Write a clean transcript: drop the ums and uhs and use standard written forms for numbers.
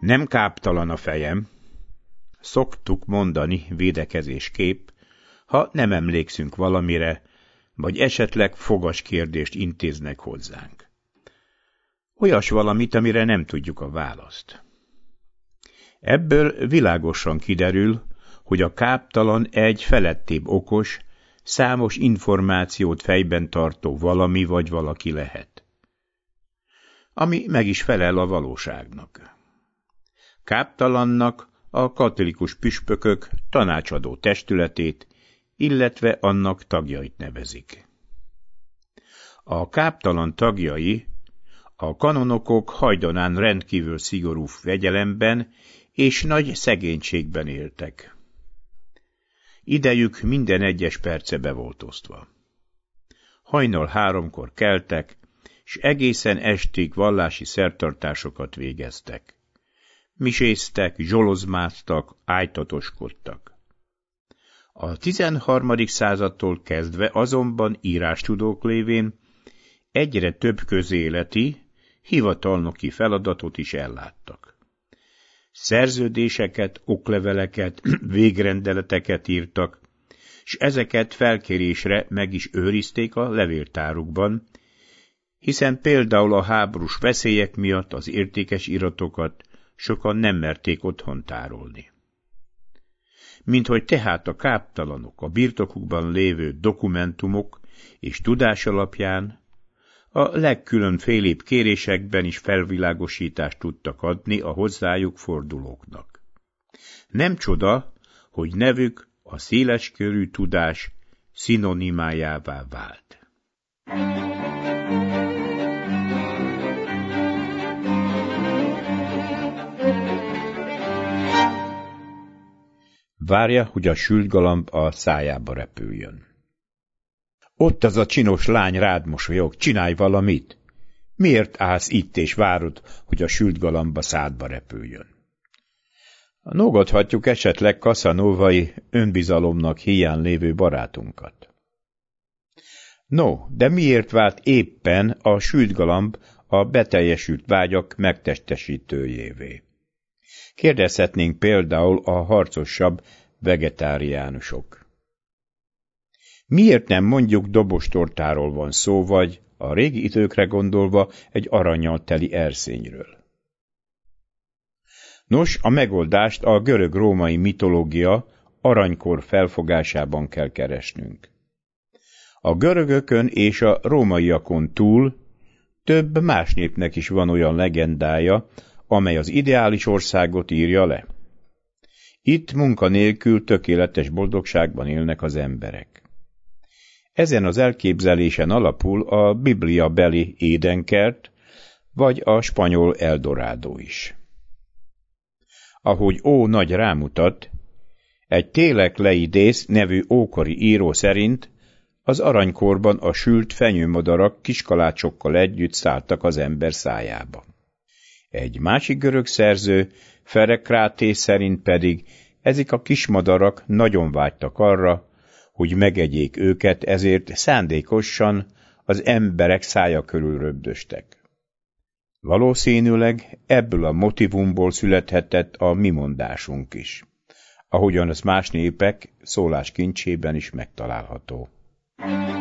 Nem káptalan a fejem, szoktuk mondani védekezésképp, ha nem emlékszünk valamire, vagy esetleg fogas kérdést intéznek hozzánk. Olyas valamit, amire nem tudjuk a választ. Ebből világosan kiderül, hogy a káptalan egy felettébb okos, számos információt fejben tartó valami vagy valaki lehet, ami meg is felel a valóságnak. Káptalannak a katolikus püspökök tanácsadó testületét, illetve annak tagjait nevezik. A káptalan tagjai a kanonokok hajdanán rendkívül szigorú fegyelemben és nagy szegénységben éltek. Idejük minden egyes perce be volt osztva. Hajnal 3-kor keltek, s egészen estig vallási szertartásokat végeztek. Miséztek, zsolozmáztak, ájtatoskodtak. A 13. századtól kezdve azonban írástudók lévén egyre több közéleti, hivatalnoki feladatot is elláttak. Szerződéseket, okleveleket, végrendeleteket írtak, s ezeket felkérésre meg is őrizték a levéltárukban, hiszen például a háborús veszélyek miatt az értékes iratokat sokan nem merték otthon tárolni. Minthogy tehát a káptalanok a birtokukban lévő dokumentumok és tudás alapján a legkülönfélébb kérésekben is felvilágosítást tudtak adni a hozzájuk fordulóknak. Nem csoda, hogy nevük a széleskörű tudás szinonimájává vált. Várja, hogy a sült galamb a szájába repüljön. Ott az a csinos lány rád mosolyog, csinálj valamit! Miért állsz itt és várod, hogy a sült galamb a szádba repüljön? Nógathatjuk esetleg Casanovai önbizalomnak híján lévő barátunkat. No, de miért vált éppen a sült galamb a beteljesült vágyak megtestesítőjévé? Kérdezhetnénk például a harcosabb vegetáriánusok. Miért nem mondjuk dobostortáról van szó, vagy a régi időkre gondolva egy arannyal teli erszényről? Nos, a megoldást a görög-római mitológia aranykor felfogásában kell keresnünk. A görögökön és a rómaiakon túl több más népnek is van olyan legendája, amely az ideális országot írja le. Itt munkanélkül tökéletes boldogságban élnek az emberek. Ezen az elképzelésen alapul a Biblia beli Édenkert, vagy a spanyol Eldorado is. Ahogy Ó. Nagy rámutat, egy Télek leidész nevű ókori író szerint az aranykorban a sült fenyőmadarak kiskalácsokkal együtt szálltak az ember szájába. Egy másik görög szerző, Ferekrátész szerint pedig ezek a kismadarak nagyon vágytak arra, hogy megegyék őket, ezért szándékosan az emberek szája körül röbdöstek. Valószínűleg ebből a motivumból születhetett a mi mondásunk is, ahogyan az más népek szóláskincsében is megtalálható.